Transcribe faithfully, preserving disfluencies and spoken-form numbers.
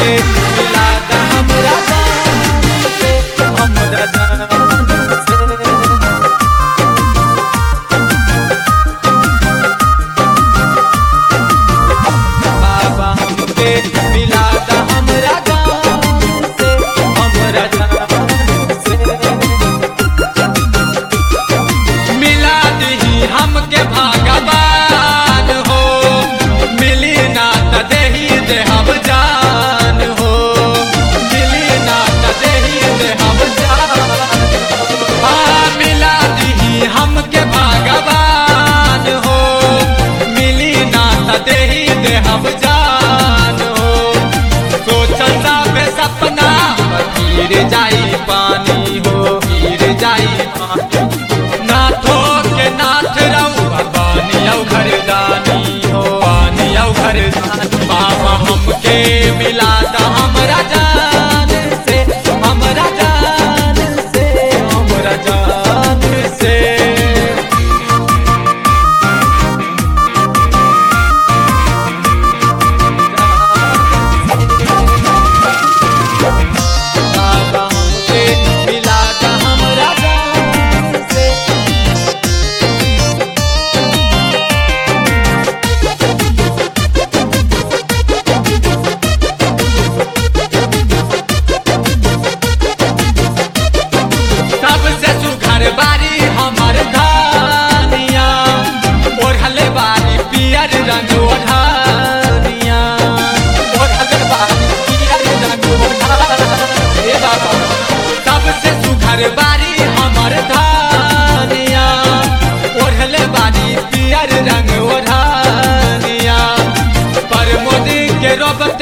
हमके मिला दा हमरा जान से, हमरा जान से। बाबा हमके मिला दा हमरा जान से, हमरा जान से। मिला दही हमके भगवान हो, मिली ना त देही देहब जान हो, मिली ना त देही देहब जान। हाँ मिला दही हमके भगवान हो, मिली ना त देही देहब जान हो। सोचल बे सपना गिर जाई पानी हो, गिर जाई पानी। नाथो के नाथ रउआ बानी औ घरदानी हो, बानी औ घरदानी। बाबा हमके मिला दा हमरा जान से, हमरा जान से, हमरा जान से। बाबा हमके मिला दा हमरा जान से। सबसे सुघर बारी हमर धानिया, ओढ़ले बारी पियर रंग ओढ़ानिया, ओढ़ले बारी पियर रंग ओढ़ानिया। ए बाबा सबसे सुघर बारी हमर धानिया, ओढ़ले बारी पियर रंग ओढ़ानिया। पर मोदी के रोब